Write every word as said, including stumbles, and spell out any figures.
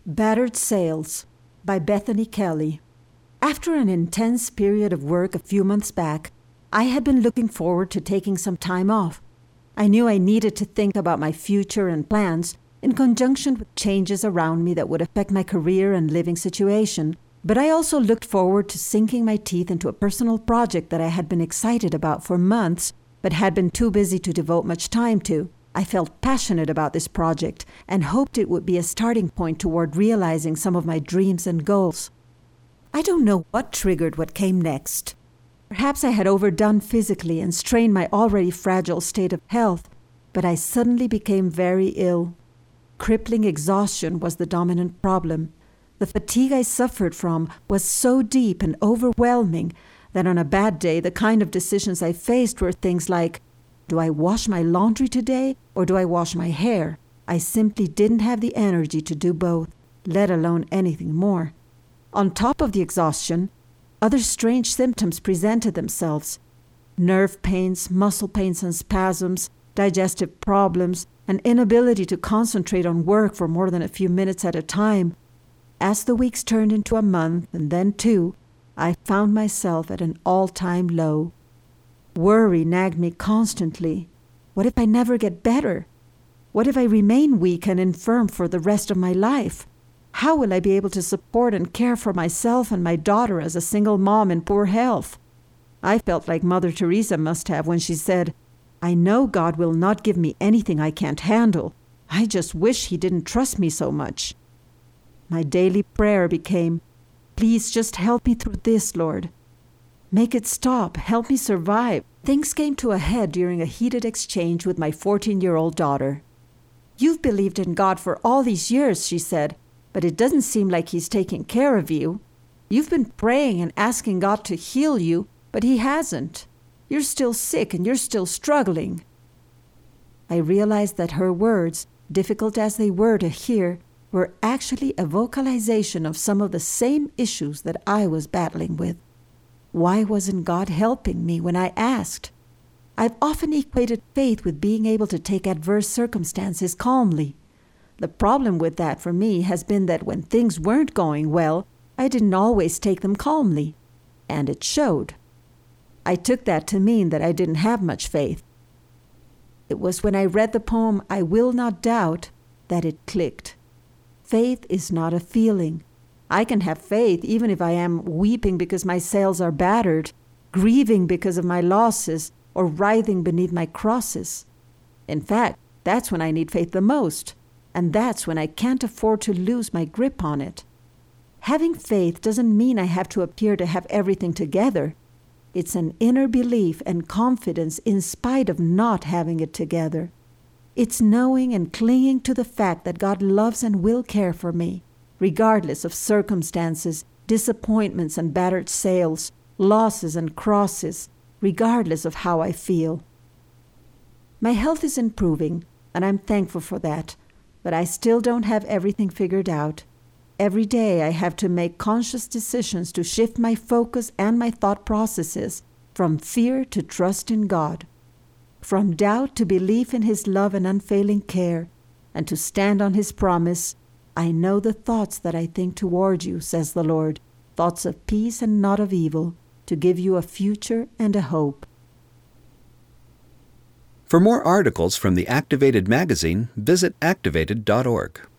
Battered Sails by Bethany Kelly. After an intense period of work a few months back, I had been looking forward to taking some time off. I knew I needed to think about my future and plans in conjunction with changes around me that would affect my career and living situation, but I also looked forward to sinking my teeth into a personal project that I had been excited about for months, but had been too busy to devote much time to. I felt passionate about this project and hoped it would be a starting point toward realizing some of my dreams and goals. I don't know what triggered what came next. Perhaps I had overdone physically and strained my already fragile state of health, but I suddenly became very ill. Crippling exhaustion was the dominant problem. The fatigue I suffered from was so deep and overwhelming that on a bad day, the kind of decisions I faced were things like, do I wash my laundry today or do I wash my hair? I simply didn't have the energy to do both, let alone anything more. On top of the exhaustion, other strange symptoms presented themselves. Nerve pains, muscle pains and spasms, digestive problems, an inability to concentrate on work for more than a few minutes at a time. As the weeks turned into a month and then two, I found myself at an all-time low. Worry nagged me constantly. What if I never get better? What if I remain weak and infirm for the rest of my life? How will I be able to support and care for myself and my daughter as a single mom in poor health? I felt like Mother Teresa must have when she said, I know God will not give me anything I can't handle. I just wish He didn't trust me so much. My daily prayer became, please just help me through this, Lord. Make it stop. Help me survive. Things came to a head during a heated exchange with my fourteen-year-old daughter. You've believed in God for all these years, she said, but it doesn't seem like He's taking care of you. You've been praying and asking God to heal you, but He hasn't. You're still sick and you're still struggling. I realized that her words, difficult as they were to hear, were actually a vocalization of some of the same issues that I was battling with. Why wasn't God helping me when I asked? I've often equated faith with being able to take adverse circumstances calmly. The problem with that for me has been that when things weren't going well, I didn't always take them calmly, and it showed. I took that to mean that I didn't have much faith. It was when I read the poem I Will Not Doubt that it clicked. Faith is not a feeling. I can have faith even if I am weeping because my sails are battered, grieving because of my losses, or writhing beneath my crosses. In fact, that's when I need faith the most, and that's when I can't afford to lose my grip on it. Having faith doesn't mean I have to appear to have everything together. It's an inner belief and confidence in spite of not having it together. It's knowing and clinging to the fact that God loves and will care for me, regardless of circumstances, disappointments and battered sails, losses and crosses, regardless of how I feel. My health is improving, and I'm thankful for that, but I still don't have everything figured out. Every day I have to make conscious decisions to shift my focus and my thought processes from fear to trust in God, from doubt to belief in His love and unfailing care, and to stand on His promise, I know the thoughts that I think toward you, says the Lord, thoughts of peace and not of evil, to give you a future and a hope. For more articles from the Activated magazine, visit activated dot org.